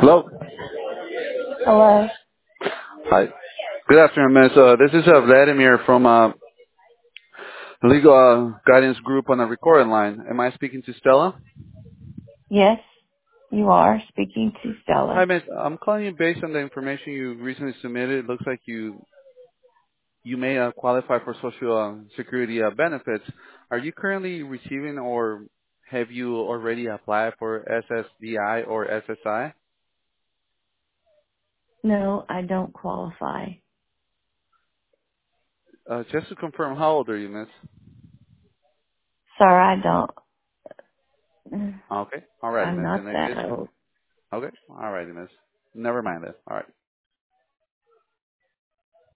Hello. Hello. Hi. Good afternoon, Miss. This is Vladimir from Legal Guidance Group on a recording line. Am I speaking to Stella? Yes, you are speaking to Hi, Stella. Miss. I'm calling you based on the information you recently submitted. It looks like you may qualify for Social Security benefits. Are you currently receiving or have you already applied for SSDI or SSI? No, I don't qualify. Just to confirm, how old are you, Miss? Sir, I don't. Okay. All righty, I'm Miss. not In that that case, old. okay. All righty, Miss. Never mind that. All right.